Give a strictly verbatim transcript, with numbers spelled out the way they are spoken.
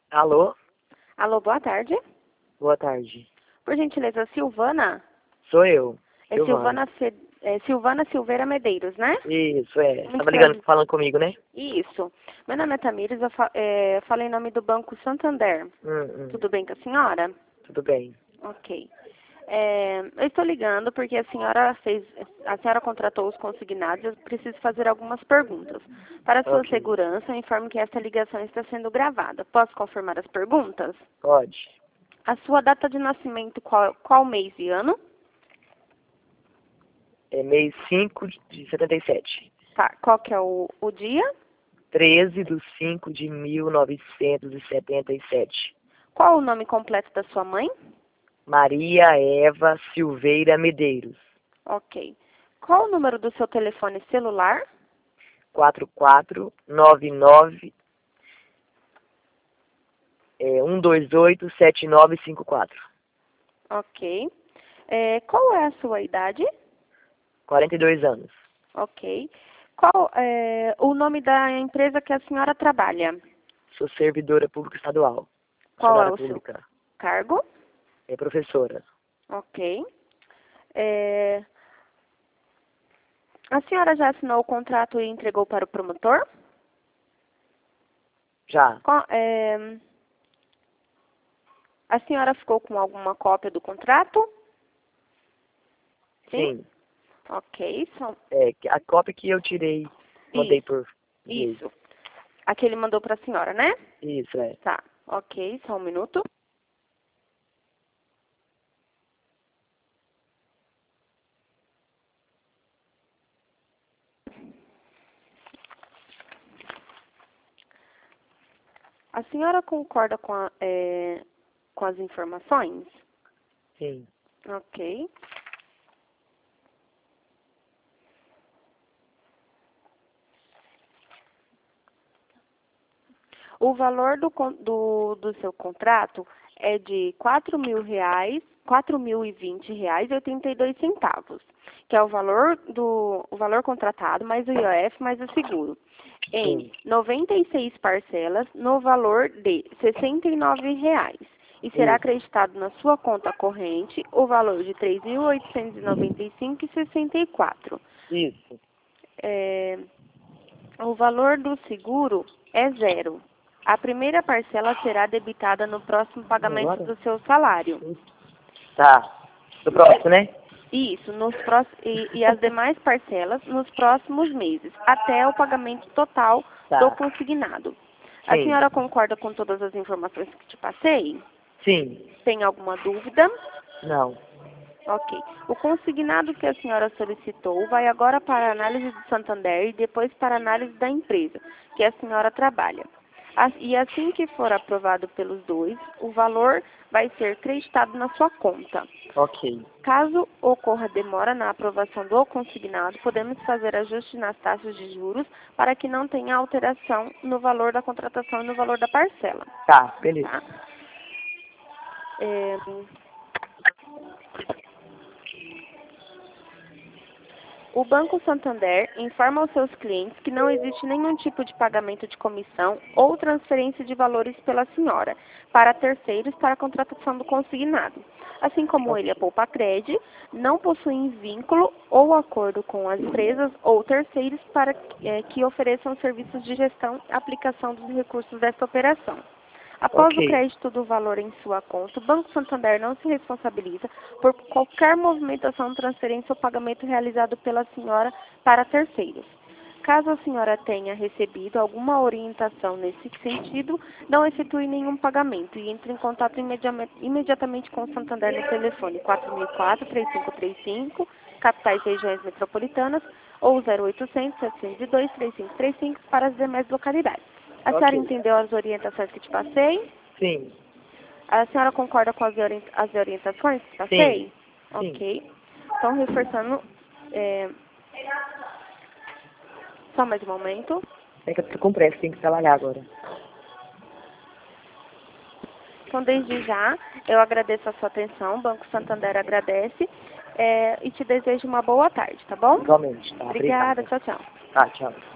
Alô? Alô, boa tarde. Boa tarde. Por gentileza, Silvana? Sou eu, É Silvana. Silvana, Fe... é Silvana Silveira Medeiros, né? Isso, é. Você Muito tava ligando, prazer. falando comigo, né? Isso. Meu nome é Tamires, eu fa... é... falei em nome do Banco Santander. Hum, hum. Tudo bem com a senhora? Tudo bem. Ok. É, eu estou ligando porque a senhora fez, a senhora contratou os consignados, eu preciso fazer algumas perguntas. Para sua Ok. segurança, eu informo que esta ligação está sendo gravada. Posso confirmar as perguntas? Pode. A sua data de nascimento, qual, qual mês e ano? É mês cinco de setenta e sete. Tá, qual que é o, o dia? treze de cinco de mil novecentos e setenta e sete. Qual o nome completo da sua mãe? Maria Eva Silveira Medeiros. Ok. Qual o número do seu telefone celular? quatro quatro nove nove é, um dois oito sete nove cinco quatro. Ok. É, qual é a sua idade? quarenta e dois anos. Ok. Qual é o nome da empresa que a senhora trabalha? Sou servidora pública estadual. Qual é Funcionária o seu pública. cargo? É professora. Ok. É, a senhora já assinou o contrato e entregou para o promotor? Já. Qual- é, a senhora ficou com alguma cópia do contrato? Sim? Sim. Ok. Só... É, que- a cópia que eu tirei, mandei Isso, por e-mail. isso. A que ele mandou para a senhora, né? Isso, é. Tá. Ok, só um minuto. A senhora concorda com, a, é, com as informações? Sim. Ok. O valor do, con- do, do seu contrato é de quatro mil reais, quatro mil e vinte reais e oitenta e dois centavos, que é o valor do o valor contratado mais o I O F mais o seguro, em Sim. noventa e seis parcelas no valor de sessenta e nove reais. E será Isso. acreditado na sua conta corrente o valor de três mil oitocentos e noventa e cinco reais e sessenta e quatro centavos. Isso. É, o valor do seguro é zero. A primeira parcela será debitada no próximo E pagamento agora? do seu salário. Tá. Do próximo, né? Isso, nos prós- e, e as demais parcelas nos próximos meses, até o pagamento total do Tá. consignado. A Sim. senhora concorda com todas as informações que te passei? Sim. Tem alguma dúvida? Não. Ok. O consignado que a senhora solicitou vai agora para a análise do Santander e depois para a análise da empresa que a senhora trabalha. As- E assim que for aprovado pelos dois, o valor vai ser creditado na sua conta. Ok. Caso ocorra demora na aprovação do consignado, podemos fazer ajuste nas taxas de juros para que não tenha alteração no valor da contratação e no valor da parcela. Tá, beleza. Tá? É, O Banco Santander informa aos seus clientes que não existe nenhum tipo de pagamento de comissão ou transferência de valores pela senhora para terceiros para a contratação do consignado. Assim como ele, a Ok. Poupa-Cred, não possuem vínculo ou acordo com as empresas ou terceiros para eh, que ofereçam serviços de gestão e aplicação dos recursos desta operação. Após o Ok. crédito do valor em sua conta, o Banco Santander não se responsabiliza por qualquer movimentação, transferência ou pagamento realizado pela senhora para terceiros. Caso a senhora tenha recebido alguma orientação nesse sentido, não efetue nenhum pagamento e entre em contato imediame- imediatamente com o Santander no telefone quatro mil e quatro, três cinco três cinco, capitais e regiões metropolitanas, ou zero oitocentos, setecentos e dois, três cinco três cinco para as demais localidades. A senhora Ok. entendeu as orientações que te passei? Sim. A senhora concorda com as, orien- as orientações que Sim. passei? Sim. Ok. Então, reforçando, é, só mais um momento. É que eu tô com pressa, tem que trabalhar agora. Então, desde já, eu agradeço a sua atenção, o Banco Santander agradece é, e te desejo uma boa tarde, tá bom? Igualmente, tá? Obrigada, Obrigado. tchau, tchau. Tá, tchau.